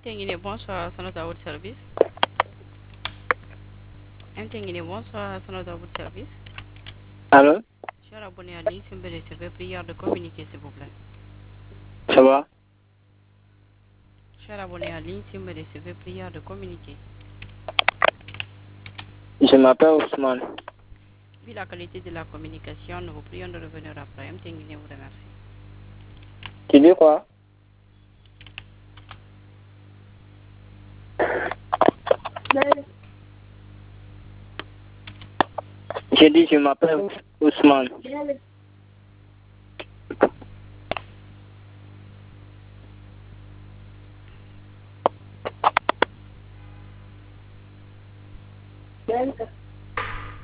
MTN, bonsoir, c'est notre votre service. MTN, bonsoir, c'est notre votre service. Allô? Cher abonné à ligne, si vous me recevez, prière de communiquer, s'il vous plaît. Ça va? Cher abonné à ligne, si vous me recevez, prière de communiquer. Je m'appelle Ousmane. Vu la qualité de la communication, nous vous prions de revenir après. MTN vous remercie. Tu dis quoi? J'ai dit je m'appelle Ousmane.